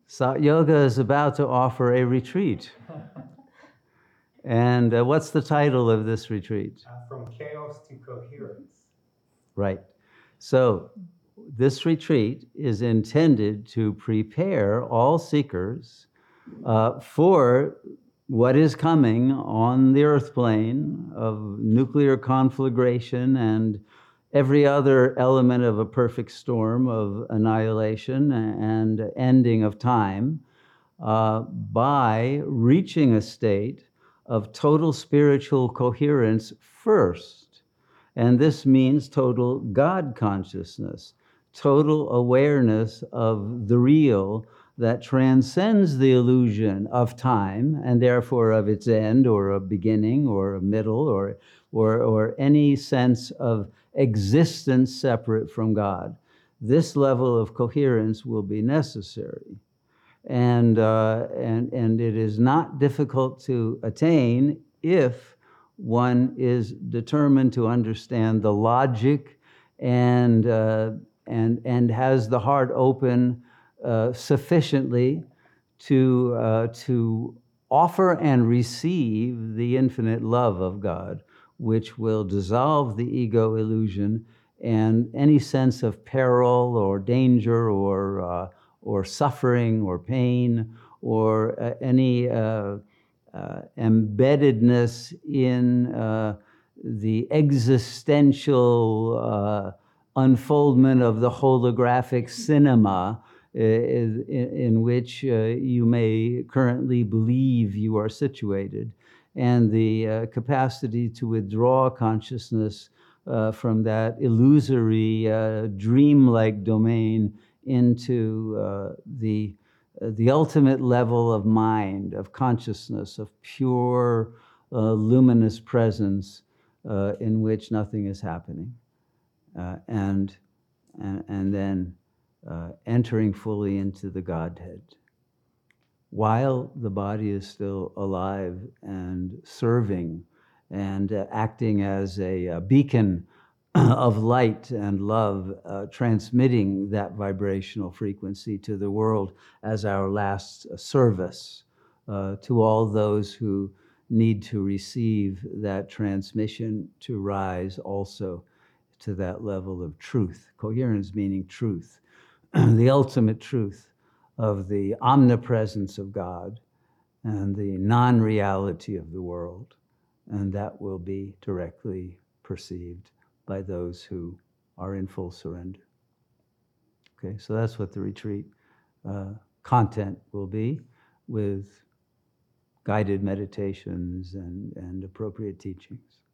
Sat Yoga is about to offer a retreat. And what's the title of this retreat? From Chaos to Coherence. Right. So this retreat is intended to prepare all seekers for what is coming on the earth plane of nuclear conflagration and every other element of a perfect storm of annihilation and ending of time, by reaching a state of total spiritual coherence first. And this means total God consciousness, total awareness of the real that transcends the illusion of time and therefore of its end or a beginning or a middle or any sense of existence separate from God. This level of coherence will be necessary. And it is not difficult to attain if one is determined to understand the logic and has the heart open sufficiently to offer and receive the infinite love of God, which will dissolve the ego illusion and any sense of peril or danger or suffering or pain or any embeddedness in the existential unfoldment of the holographic cinema in which you may currently believe you are situated, and the capacity to withdraw consciousness from that illusory, dreamlike domain into the ultimate level of mind, of consciousness, of pure, luminous presence in which nothing is happening, and then entering fully into the Godhead, while the body is still alive and serving and acting as a beacon of light and love, transmitting that vibrational frequency to the world as our last service to all those who need to receive that transmission to rise also to that level of truth. Coherence meaning truth, the ultimate truth of the omnipresence of God and the non-reality of the world. And that will be directly perceived by those who are in full surrender. Okay, so that's what the retreat content will be, with guided meditations and appropriate teachings.